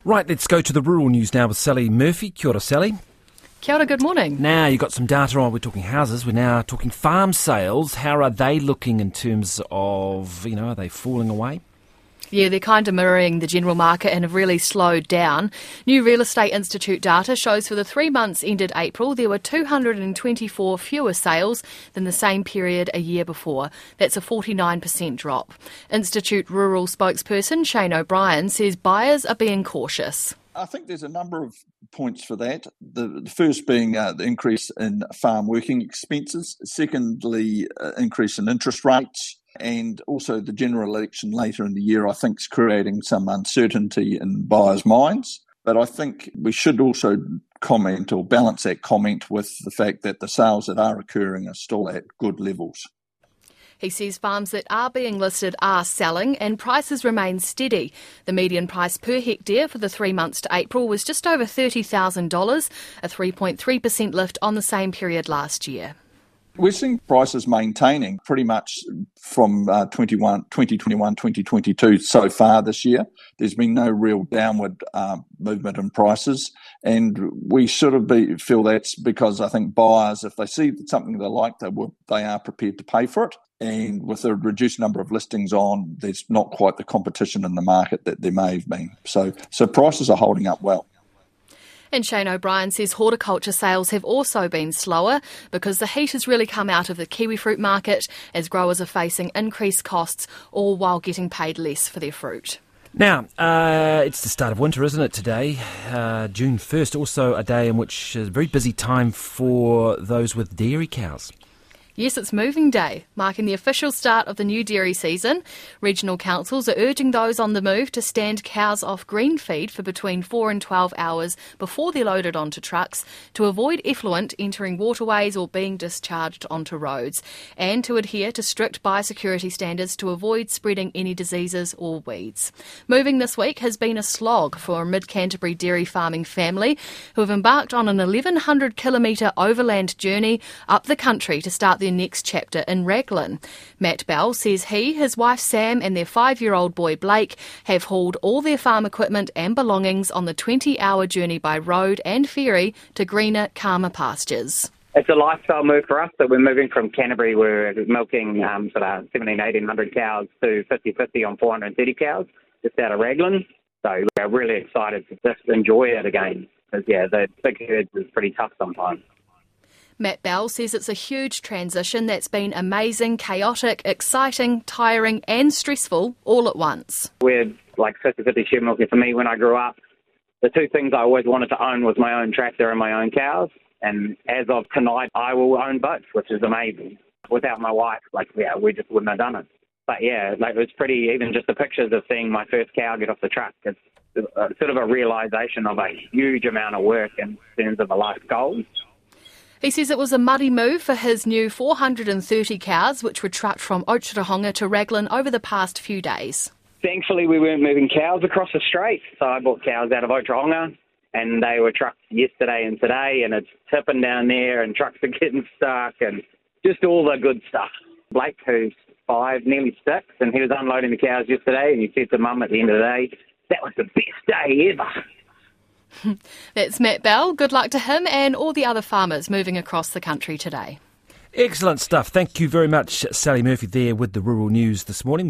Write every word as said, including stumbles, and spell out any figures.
Right, let's go to the rural news now with Sally Murphy. Kia ora, Sally. Kia ora, good morning. Now, you've got some data on, we're talking houses, we're now talking farm sales. How are they looking in terms of, you know, are they falling away? Yeah, they're kind of mirroring the general market and have really slowed down. New Real Estate Institute data shows for the three months ended April, there were two hundred twenty-four fewer sales than the same period a year before. That's a forty-nine percent drop. Institute Rural spokesperson Shane O'Brien says buyers are being cautious. I think there's a number of points for that. The, the first being uh, the increase in farm working expenses. Secondly, uh, increase in interest rates. And also the general election later in the year, I think, is creating some uncertainty in buyers' minds. But I think we should also comment or balance that comment with the fact that the sales that are occurring are still at good levels. He says farms that are being listed are selling and prices remain steady. The median price per hectare for the three months to April was just over thirty thousand dollars, a three point three percent lift on the same period last year. We're seeing prices maintaining pretty much from uh, twenty twenty-one, twenty twenty-two so far this year. There's been no real downward uh, movement in prices, and we sort of be, feel that's because I think buyers, if they see something they like, they will, they are prepared to pay for it. And with a reduced number of listings on, there's not quite the competition in the market that there may have been. So, so prices are holding up well. And Shane O'Brien says horticulture sales have also been slower because the heat has really come out of the kiwi fruit market as growers are facing increased costs, all while getting paid less for their fruit. Now, uh, it's the start of winter, isn't it, today? Uh, June first, also a day in which is a very busy time for those with dairy cows. Yes, it's moving day, marking the official start of the new dairy season. Regional councils are urging those on the move to stand cows off green feed for between four and twelve hours before they're loaded onto trucks to avoid effluent entering waterways or being discharged onto roads, and to adhere to strict biosecurity standards to avoid spreading any diseases or weeds. Moving this week has been a slog for a mid-Canterbury dairy farming family who have embarked on an eleven hundred kilometre overland journey up the country to start their next chapter in Raglan. Matt Bell says he, his wife Sam and their five-year-old boy Blake have hauled all their farm equipment and belongings on the twenty-hour journey by road and ferry to greener, calmer pastures. It's a lifestyle move for us. So we're moving from Canterbury, we're milking um, sort of seventeen, eighteen hundred cows to fifty-fifty on four hundred thirty cows just out of Raglan. So we're really excited to just enjoy it again. Because, yeah, the big herds is pretty tough sometimes. Matt Bell says it's a huge transition that's been amazing, chaotic, exciting, tiring and stressful all at once. We're like fifty-fifty sheep milking. For me, when I grew up, the two things I always wanted to own was my own tractor and my own cows. And as of tonight, I will own both, which is amazing. Without my wife, like, yeah, we just wouldn't have done it. But yeah, like, it was pretty, even just the pictures of seeing my first cow get off the truck, it's sort of a realisation of a huge amount of work in terms of a life goal. He says it was a muddy move for his new four hundred thirty cows, which were trucked from Otorohanga to Raglan over the past few days. Thankfully, we weren't moving cows across the strait, so I bought cows out of Otorohanga, and they were trucked yesterday and today, and it's tipping down there, and trucks are getting stuck, and just all the good stuff. Blake, who's five, nearly six, and he was unloading the cows yesterday, and he said to Mum at the end of the day, that was the best day ever. That's Matt Bell. Good luck to him and all the other farmers moving across the country today. Excellent stuff. Thank you very much, Sally Murphy, there with the rural news this morning.